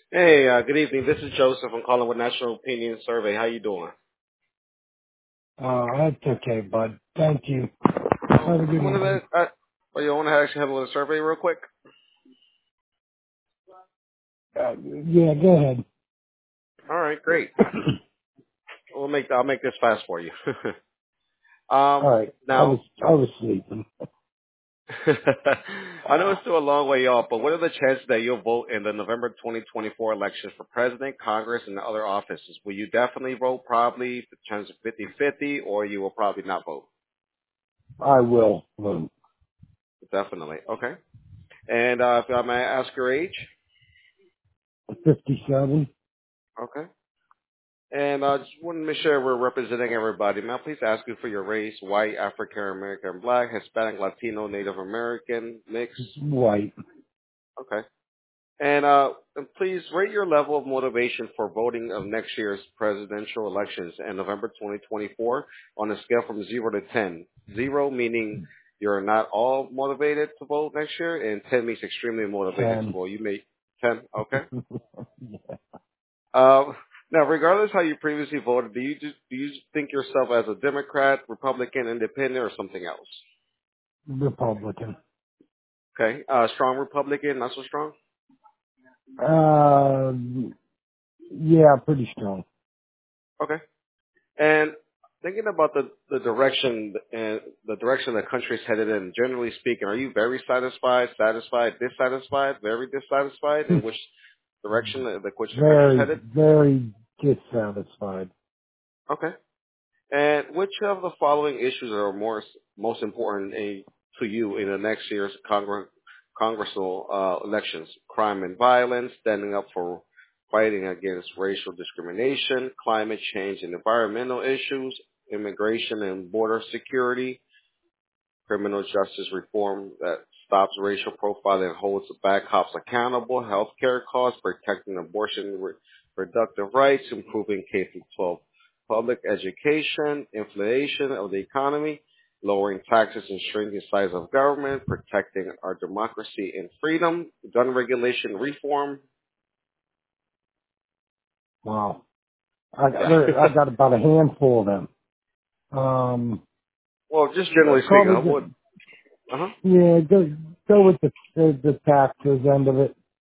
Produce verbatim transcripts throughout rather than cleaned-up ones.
Hey, uh, good evening. This is Joseph. I'm calling with National Opinion Survey. How you doing? Uh, that's okay, bud. Thank you. Um, Have a I good wanted evening. to, uh, well, you want to actually have a little survey real quick? Uh, yeah, go ahead. All right, great. We'll make I'll make this fast for you. um, All right. I was now, I was sleeping. I know it's still a long way off, but what are the chances that you'll vote in the November twenty twenty-four elections for president, Congress, and other offices? Will you definitely vote? Probably the chance of fifty-fifty, or you will probably not vote? I will vote. Definitely. Okay. And uh, if I may ask your age? Fifty-seven. Okay. And I uh, just want to make sure we're representing everybody. May I please ask you for your race: white, African American, black, Hispanic, Latino, Native American, mixed? White. Okay. And uh, and please rate your level of motivation for voting of next year's presidential elections in November twenty twenty-four on a scale from zero to ten. Zero meaning you're not all motivated to vote next year, and ten means extremely motivated to Ten. vote. You may ten. Okay. Uh, now, regardless how you previously voted, do you just, do you think yourself as a Democrat, Republican, Independent, or something else? Republican. Okay, uh, strong Republican, not so strong. Uh, yeah, pretty strong. Okay, and thinking about the the direction and the direction the country's headed in, generally speaking, are you very satisfied, satisfied, dissatisfied, very dissatisfied in which direction the, the which the country's very, headed? very dissatisfied. Okay. And which of the following issues are more most important eh, to you in the next year's Congress, congressional uh, elections? Crime and violence, standing up for fighting against racial discrimination, climate change and environmental issues, immigration and border security, criminal justice reform that stops racial profiling and holds back cops accountable, healthcare costs, protecting abortion re- reproductive rights, improving K through twelve public education, inflation of the economy, lowering taxes and shrinking size of government, protecting our democracy and freedom, gun regulation reform. Wow. I got, Yeah. there, I got about a handful of them. Um, Well, just generally speaking, probably I would. the, Uh huh. yeah, go, go with the, the, the taxes end of it.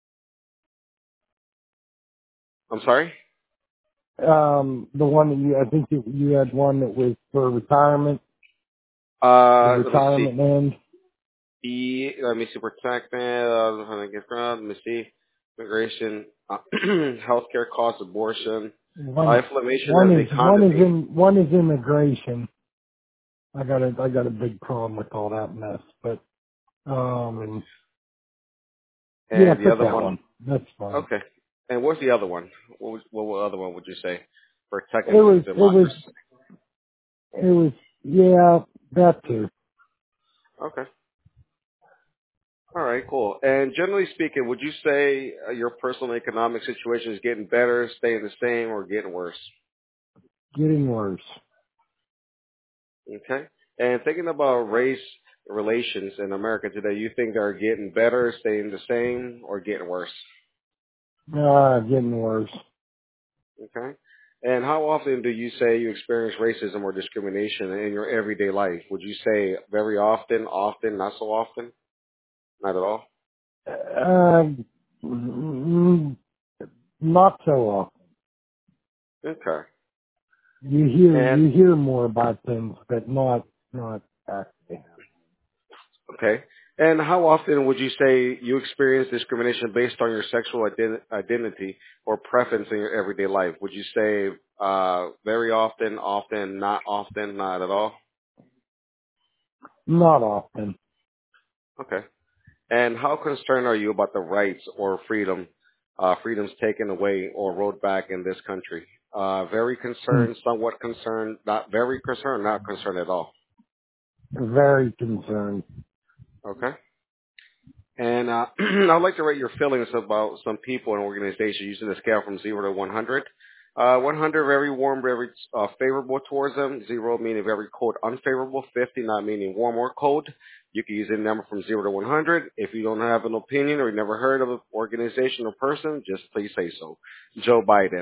I'm sorry. Um, the one that you, I think you, you had one that was for retirement, the Uh, let me see. retirement end. E, let me see, protect uh, let me see, immigration, uh, healthcare costs, abortion, uh, One, inflammation one of the is, one is economy. in, one is immigration. I got a, I got a big problem with all that mess, but, um, yeah, And the put other that one, one. That's fine. okay. And what's the other one? What was, what what other one would you say? It Protecting was, it was, democracy. it was, yeah, that too. Okay. All right, cool. And generally speaking, would you say uh, your personal economic situation is getting better, staying the same, or getting worse? Getting worse. Okay. And thinking about race relations in America today, you think they're getting better, staying the same, or getting worse? Ah, getting worse. Okay. And how often do you say you experience racism or discrimination in your everyday life? Would you say very often, often, not so often, not at all? Uh, mm, not so often. Okay. You hear, And you hear more about things, but not, not actually. okay. And how often would you say you experience discrimination based on your sexual ident- identity or preference in your everyday life? Would you say uh, very often, often, not often, not at all? Not often. Okay. And how concerned are you about the rights or freedom, uh, freedoms taken away or rolled back in this country? Uh, very Hmm. concerned, somewhat concerned, not very concerned, not concerned at all. Very concerned. Okay. And uh, I'd like to rate your feelings about some people and organizations using a scale from zero to one hundred. Uh, one hundred very warm, very uh, favorable towards them. Zero meaning very cold, unfavorable. fifty not meaning warm or cold. You can use a number from zero to one hundred. If you don't have an opinion or you never heard of an organization or person, just please say so. Joe Biden.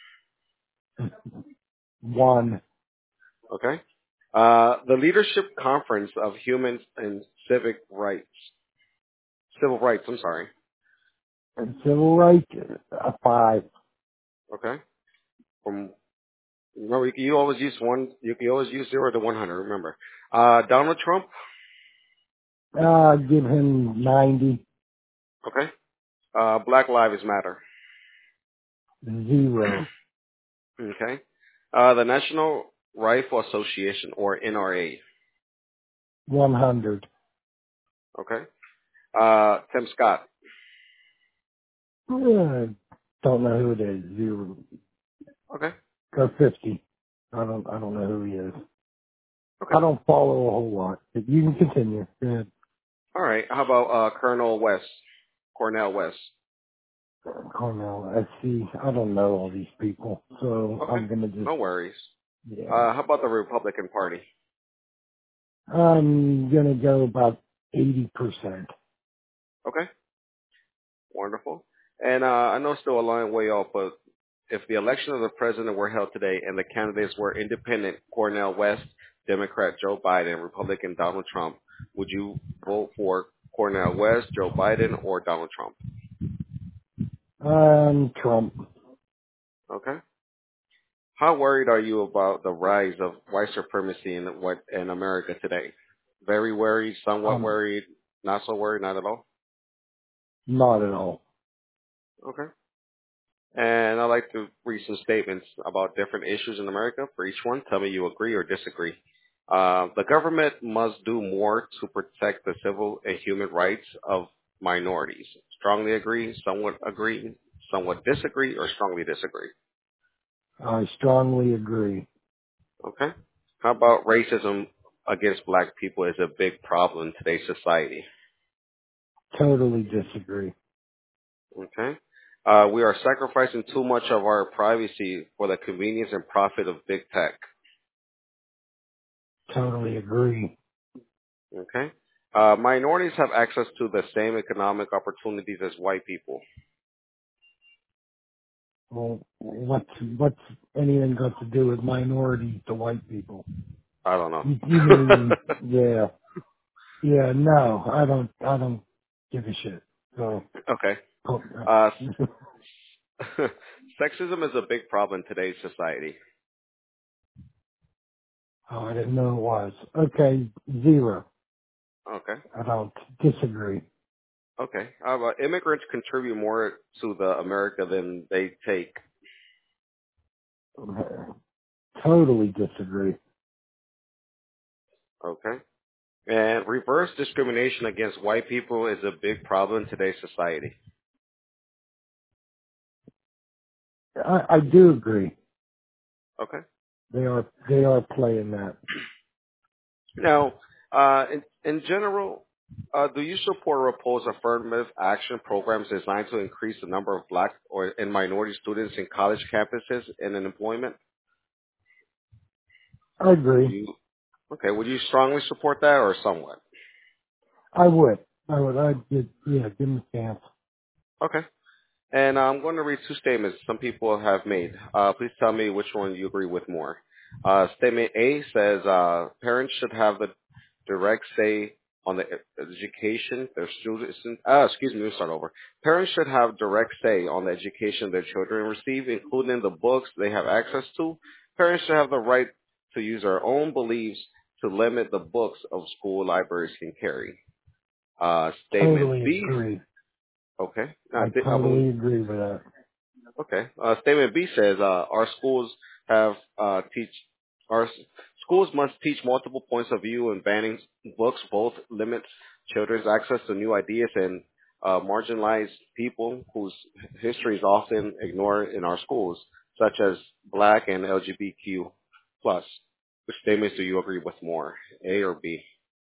One. Okay. Uh, the Leadership Conference of Human and Civic Rights. Civil Rights, I'm sorry. And civil rights, a five. Okay. From remember, you can you always use one. You can always use zero to one hundred. Remember, uh, Donald Trump. Uh, give him ninety. Okay. Uh, Black Lives Matter. Zero. Okay. Uh, the National Rifle Association, or N R A. one hundred. Okay. Uh, Tim Scott. Uh, don't know who it is. Zero. Okay. Or fifty. I don't, I don't know who he is. Okay. I don't follow a whole lot. But you can continue. Go ahead. All right. How about uh, Colonel West? Cornell West. Cornell, I see. I don't know all these people. So Okay. I'm going to just, No worries. yeah. Uh, how about the Republican Party? I'm going to go about eighty percent. Okay. Wonderful. And uh, I know it's still a long way off, but if the election of the president were held today and the candidates were independent, Cornel West, Democrat Joe Biden, Republican Donald Trump, would you vote for Cornel West, Joe Biden, or Donald Trump? Um, Trump. Okay. How worried are you about the rise of white supremacy in what in America today? Very worried, somewhat Um, worried, not so worried, not at all. not at all. Okay. And I'd like to read some statements about different issues in America. For each one, tell me you agree or disagree. Uh, the government must do more to protect the civil and human rights of minorities. Strongly agree, somewhat agree, somewhat disagree, or strongly disagree. I strongly agree. Okay. How about racism against black people is a big problem in today's society? Totally disagree. Okay. Uh, we are sacrificing too much of our privacy for the convenience and profit of big tech. Totally agree. Okay. Uh, minorities have access to the same economic opportunities as white people. Well, what's, what's anything got to do with minorities to white people? I don't know. You, you mean, yeah. Yeah, no, I don't, I don't give a shit. So, Okay. oh, Uh, sexism is a big problem in today's society. oh, I didn't know it was. Okay, zero. Okay. I don't disagree. Okay. Uh, well, immigrants contribute more to the America than they take. Totally disagree. Okay. And reverse discrimination against white people is a big problem in today's society. I, I do agree. Okay. They are, they are playing that. Now, uh, in, in general, uh, do you support or oppose affirmative action programs designed to increase the number of black or and minority students in college campuses and in employment? I Would agree. you, okay, would you strongly support that or somewhat? I would. I would. I'd get, yeah, give them a chance. Okay. And I'm going to read two statements some people have made. Uh, please tell me which one you agree with more. Uh, statement A says uh, parents should have the direct say on the e- education their students. Uh, excuse me, let me start over. Parents should have direct say on the education their children receive, including the books they have access to. Parents should have the right to use their own beliefs to limit the books of school libraries can carry. Uh, statement Totally B. agree. Okay. Now, I th- I will totally agree with that. Okay. Uh, statement B says uh, our schools have uh, teach our s- schools must teach multiple points of view, and banning books both limits children's access to new ideas and uh, marginalize people whose history is often ignored in our schools, such as Black and L G B T Q plus. Which statements do you agree with more, A or B?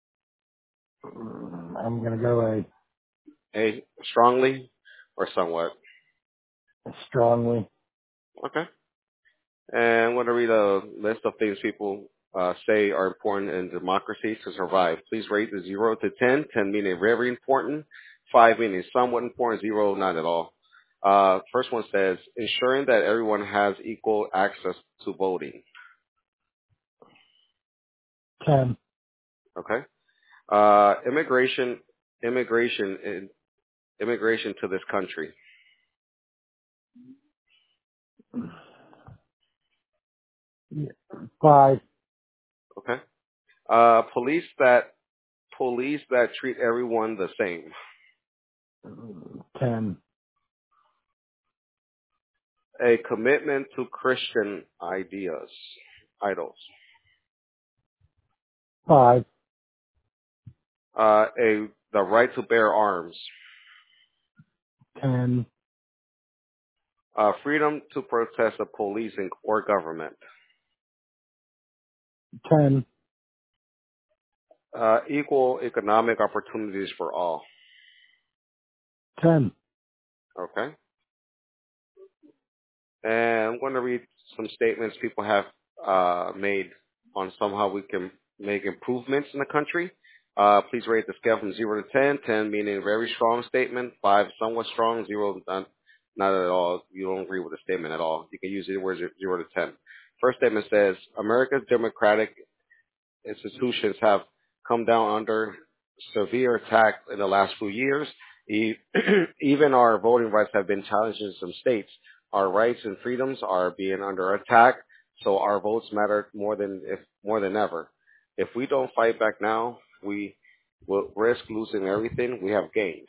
Mm, I'm going to go a A, strongly or somewhat? strongly. Okay. And I'm going to read a list of things people uh, say are important in democracy to survive. Please rate the zero to ten. ten meaning very important, five meaning somewhat important, zero not at all. Uh, first one says ensuring that everyone has equal access to voting. ten. Okay. Uh, immigration, immigration, in, immigration to this country. five. Okay. Uh, police that police that treat everyone the same. ten. A commitment to Christian ideas, idols. five. Uh, a the right to bear arms. ten. Uh, freedom to protest the police and or government. ten. Uh, equal economic opportunities for all. ten. Okay. And I'm going to read some statements people have uh, made on somehow we can make improvements in the country. Uh, please rate the scale from zero to ten. ten meaning very strong statement, five somewhat strong, zero not, not at all. You don't agree with the statement at all. You can use it where zero to ten. First statement says, America's democratic institutions have come down under severe attack in the last few years. E- Even our voting rights have been challenged in some states. Our rights and freedoms are being under attack, so our votes matter more than if more than ever. If we don't fight back now, we will risk losing everything we have gained.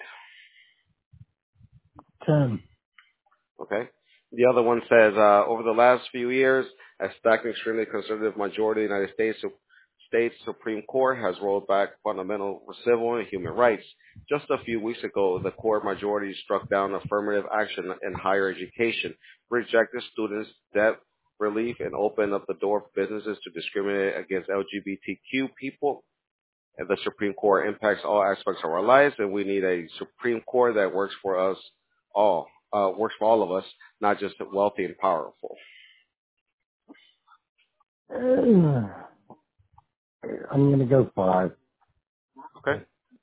ten. Okay. The other one says, uh, over the last few years, a stacked extremely conservative majority of the United States States Supreme Court has rolled back fundamental civil and human rights. Just a few weeks ago, the court majority struck down affirmative action in higher education, rejected students' debt relief, and opened up the door for businesses to discriminate against L G B T Q people. And the Supreme Court impacts all aspects of our lives, and we need a Supreme Court that works for us all, uh, works for all of us, not just the wealthy and powerful. I'm going to go five. Okay.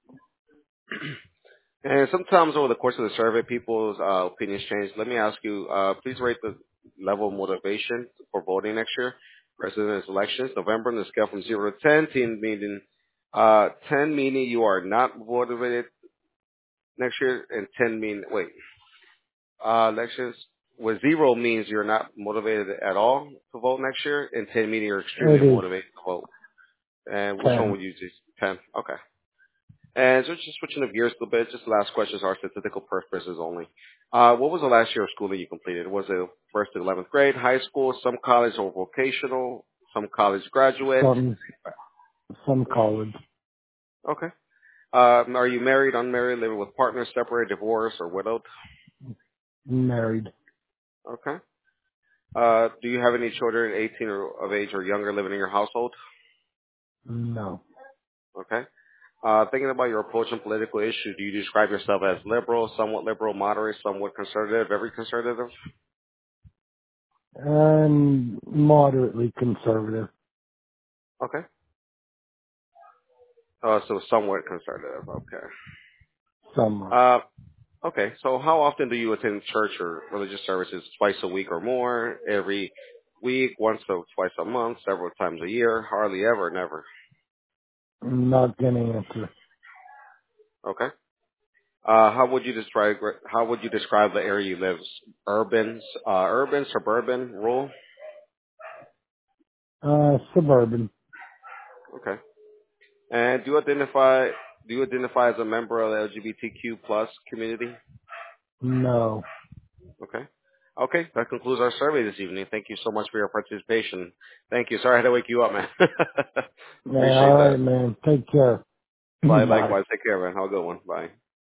And sometimes over the course of the survey, people's uh, opinions change. Let me ask you, uh, please rate the level of motivation for voting next year, president's elections, November, on the scale from zero to ten, ten meaning, uh, ten meaning you are not motivated next year, and ten mean, wait, uh, elections with zero means you're not motivated at all to vote next year, and ten meaning you're extremely It is motivated to vote. And which one ten. would you choose? ten. Okay. And so just switching the gears a little bit, just the last questions are statistical purposes only. Uh, what was the last year of school that you completed? Was it first to eleventh grade, high school, some college or vocational, some college graduate? Some, some college. Okay. Um, are you married, unmarried, living with partners, separated, divorced, or widowed? Married. Okay. Uh, do you have any children eighteen or of age or younger living in your household? No. Okay. Uh, thinking about your approach on political issues, do you describe yourself as liberal, somewhat liberal, moderate, somewhat conservative, very conservative? And moderately conservative. Okay. Uh, so somewhat conservative. Okay. Somewhat. Uh, okay. So how often do you attend church or religious services? Twice a week or more? Every week? Once or twice a month? Several times a year? Hardly ever? Never? Not going to answer. Okay. Uh, how would you describe how would you describe the area you live? Urban, uh, urban, suburban, rural? Uh, suburban. Okay. And do you identify do you identify as a member of the L G B T Q plus community? No. Okay. Okay, that concludes our survey this evening. Thank you so much for your participation. Thank you. Sorry I had to wake you up, man. Yeah, Appreciate all that. right, man. Take care. Bye. Bye. Likewise. Take care, man. Have a good one. Bye.